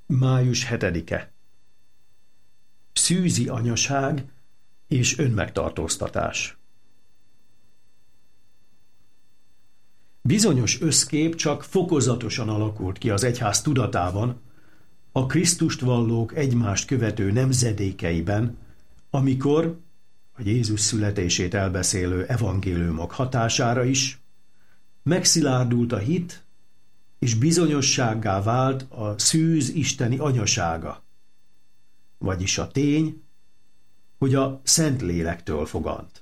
Május 7-e. Szűzi anyaság és önmegtartóztatás. Bizonyos összkép csak fokozatosan alakult ki az egyház tudatában, a Krisztust vallók egymást követő nemzedékeiben, amikor a Jézus születését elbeszélő evangéliumok hatására is megszilárdult a hit, és bizonyossággá vált a szűz isteni anyasága, vagyis a tény, hogy a Szentlélektől fogant.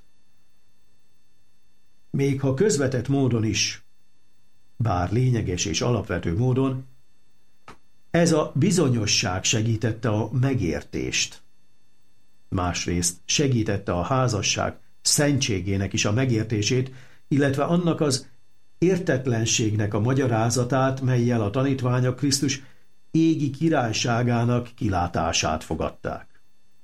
Még ha közvetett módon is, bár lényeges és alapvető módon, ez a bizonyosság segítette a megértést. Másrészt segítette a házasság szentségének is a megértését, illetve annak az értetlenségnek a magyarázatát, mellyel a tanítványok Krisztus égi királyságának kilátását fogadták.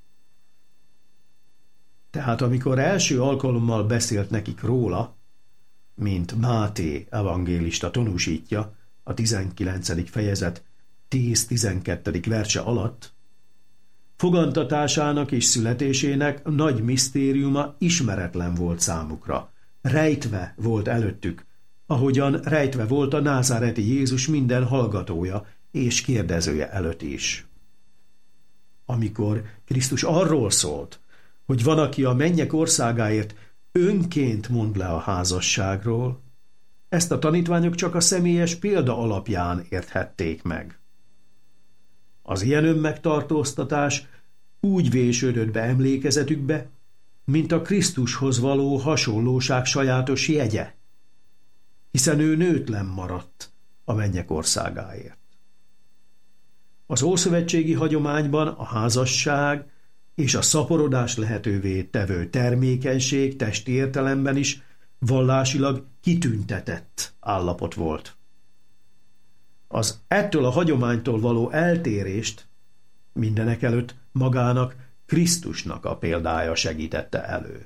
Tehát amikor első alkalommal beszélt nekik róla, mint Máté evangélista tanúsítja a 19. fejezet 10-12. verse alatt, fogantatásának és születésének nagy misztériuma ismeretlen volt számukra, rejtve volt előttük, ahogyan rejtve volt a názáreti Jézus minden hallgatója és kérdezője előtt is. Amikor Krisztus arról szólt, hogy van, aki a mennyek országáért önként mond le a házasságról, ezt a tanítványok csak a személyes példa alapján érthették meg. Az ilyen önmegtartóztatás úgy vésődött be emlékezetükbe, mint a Krisztushoz való hasonlóság sajátos jegye, hiszen ő nőtlen maradt a mennyek országáért. Az ószövetségi hagyományban a házasság és a szaporodás lehetővé tevő termékenység testi értelemben is vallásilag kitüntetett állapot volt. Az ettől a hagyománytól való eltérést mindenekelőtt magának, Krisztusnak a példája segítette elő.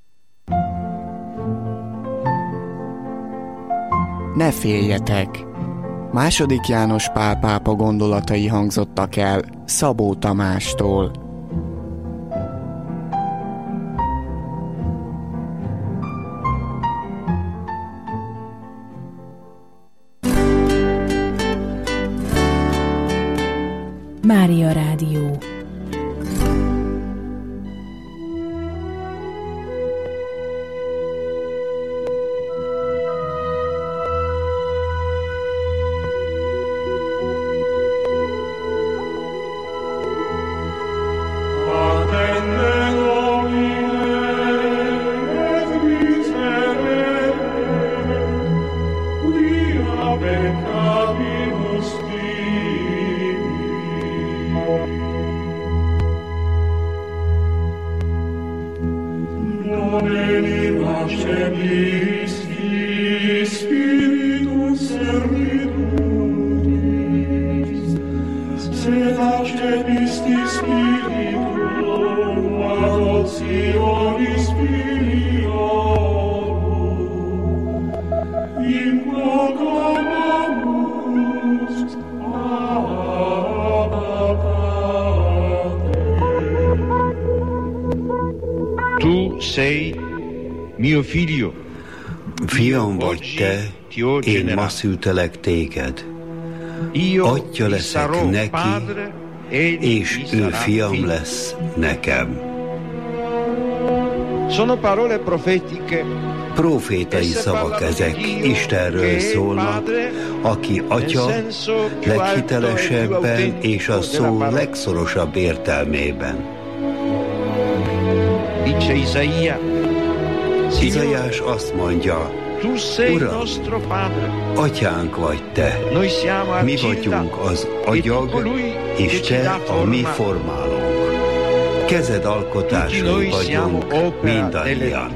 Ne féljetek! II. János Pál pápa gondolatai hangzottak el Szabó Tamástól. Mária Rádió. Tu sei mio figlio. Fiam vagy te, én ma szültelek téged. Atya leszek neki, és ő fiam lesz nekem. Sono parole profetiche. Profétai szavak ezek, Istenről szólnak, aki atya leghitelesebben és a szó legszorosabb értelmében. Izaiás azt mondja, Uram, atyánk vagy te, mi vagyunk az agyag, és te a mi formálónk. Kezed alkotásai vagyunk mindannyian.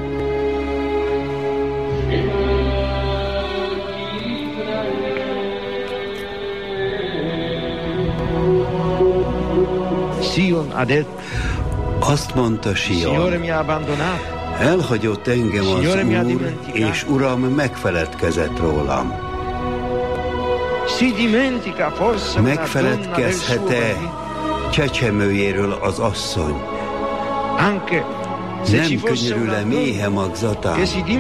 Azt mondta Sion, elhagyott engem az Úr, és Uram megfeledkezett rólam. Megfeledkezhet-e csecsemőjéről az asszony? Nem könyörül-e méhe magzatán?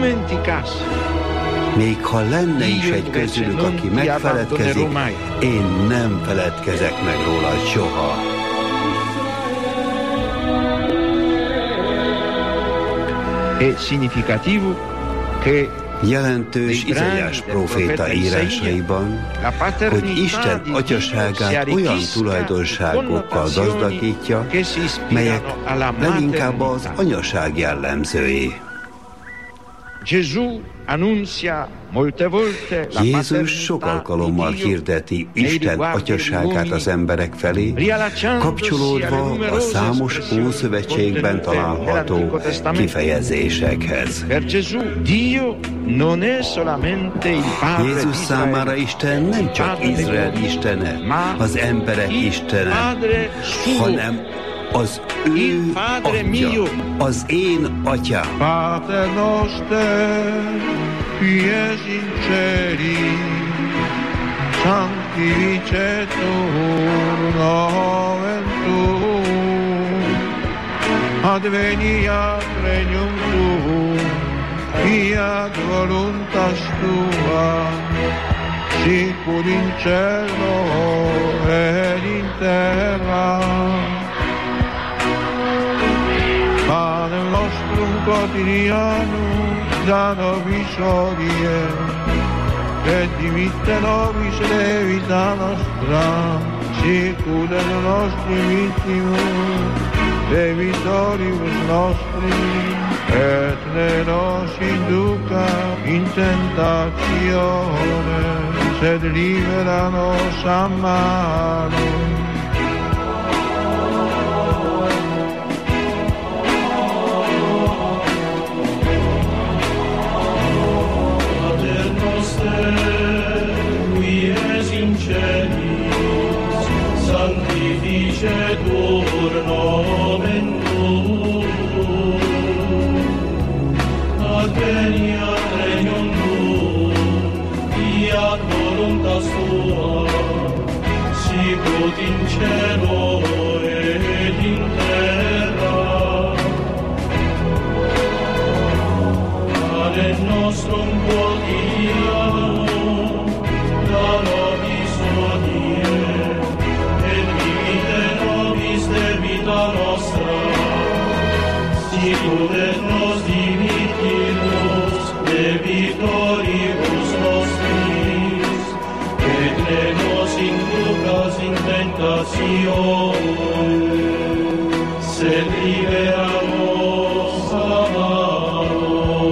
Még ha lenne is egy közülük, aki megfeledkezik, én nem feledkezek meg róla soha. Jelentős Izaiás próféta írásaiban, hogy Isten atyaságát olyan tulajdonságokkal gazdagítja, melyek leginkább az anyaság jellemzői. Jézus sok alkalommal hirdeti Isten atyaságát az emberek felé, kapcsolódva a számos Ószövetségben található kifejezésekhez. Jézus számára Isten nem csak Izrael istene, az emberek istene, hanem az ő atya, az én atyám. Pater noster, qui es in celi, sanctificetur nomen tuum, adveniat regnum tuum, fiat voluntas tua, sicur in cielo et in terra. Panem nostrum quotidianum da nobis hodie, et dimitte nobis debita nostra, sicur et nostri vittimus debitoribus nostri, et ne nos induca in tentatione, sed libera nos a malo. Sanctificetur nomen tuum, adveniat regnum tuum, fiat voluntas tua, sicut in cielo et in terra. Panem nostrum quotidianum da nobis hodie, debita nostra, sicur et nos dimittimus debitoribus nostris, et ne nos inducas in tentatione, sed libera nos a malo.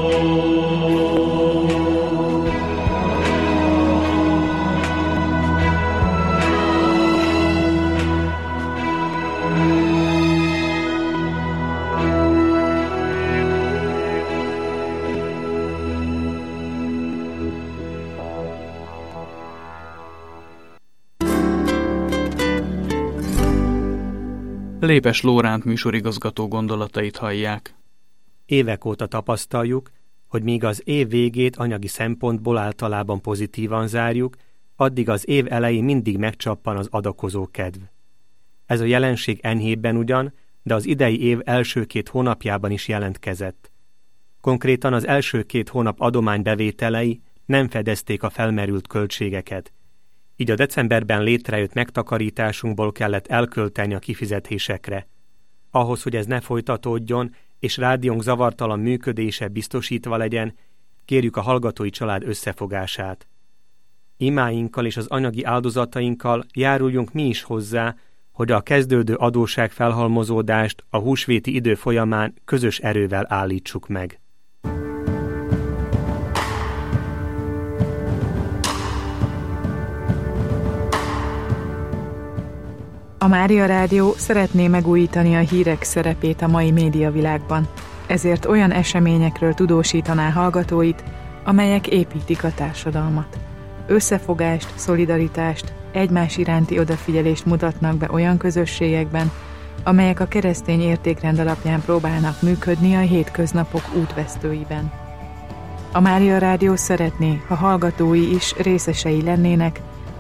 Lépes Lóránt műsorigazgató gondolatait hallják. Évek óta tapasztaljuk, hogy míg az év végét anyagi szempontból általában pozitívan zárjuk, addig az év elején mindig megcsappan az adakozó kedv. Ez a jelenség enyhébben ugyan, de az idei év első 2 hónapjában is jelentkezett. Konkrétan az első 2 hónap adománybevételei nem fedezték a felmerült költségeket, így a decemberben létrejött megtakarításunkból kellett elkölteni a kifizetésekre. Ahhoz, hogy ez ne folytatódjon, és rádiónk zavartalan működése biztosítva legyen, kérjük a hallgatói család összefogását. Imáinkkal és az anyagi áldozatainkkal járuljunk mi is hozzá, hogy a kezdődő adósságfelhalmozódást a húsvéti idő folyamán közös erővel állítsuk meg. A Mária Rádió szeretné megújítani a hírek szerepét a mai médiavilágban, ezért olyan eseményekről tudósítaná hallgatóit, amelyek építik a társadalmat. Összefogást, szolidaritást, egymás iránti odafigyelést mutatnak be olyan közösségekben, amelyek a keresztény értékrend alapján próbálnak működni a hétköznapok útvesztőiben. A Mária Rádió szeretné, ha hallgatói is részesei lennének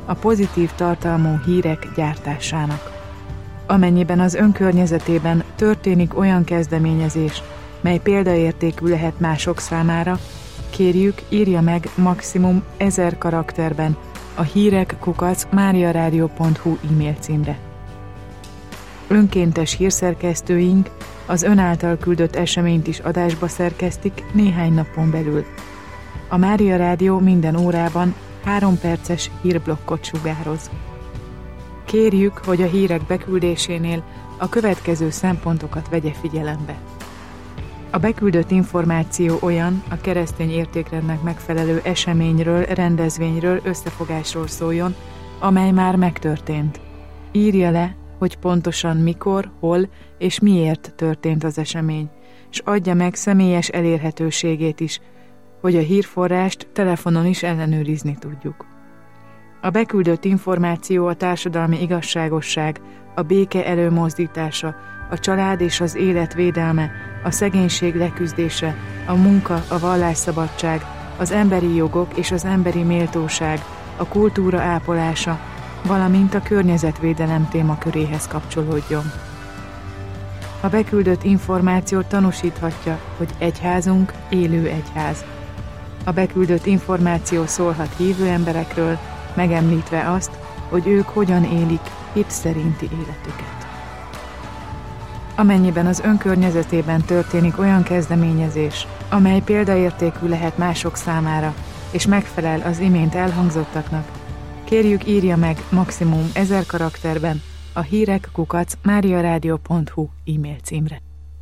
a pozitív tartalmú hírek gyártásának. Amennyiben az ön környezetében történik olyan kezdeményezés, mely példaértékű lehet mások számára, kérjük, írja meg maximum 1000 karakterben a hírek@mariaradio.hu e-mail címre. Önkéntes hírszerkesztőink az ön által küldött eseményt is adásba szerkesztik néhány napon belül. A Mária Rádió minden órában 3 perces hírblokkot sugároz. Kérjük, hogy a hírek beküldésénél a következő szempontokat vegye figyelembe. A beküldött információ olyan, a keresztény értékrendnek megfelelő eseményről, rendezvényről, összefogásról szóljon, amely már megtörtént. Írja le, hogy pontosan mikor, hol és miért történt az esemény, és adja meg személyes elérhetőségét is, hogy a hírforrást telefonon is ellenőrizni tudjuk. A beküldött információ a társadalmi igazságosság, a béke előmozdítása, a család és az élet védelme, a szegénység leküzdése, a munka, a vallásszabadság, az emberi jogok és az emberi méltóság, a kultúra ápolása, valamint a környezetvédelem témaköréhez kapcsolódjon. A beküldött információ tanúsíthatja, hogy egyházunk élő egyház. A beküldött információ szólhat hívő emberekről, megemlítve azt, hogy ők hogyan élik hit szerinti életüket. Amennyiben az ön környezetében történik olyan kezdeményezés, amely példaértékű lehet mások számára, és megfelel az imént elhangzottaknak, kérjük, írja meg maximum 1000 karakterben a hírek@mariaradio.hu e-mail címre.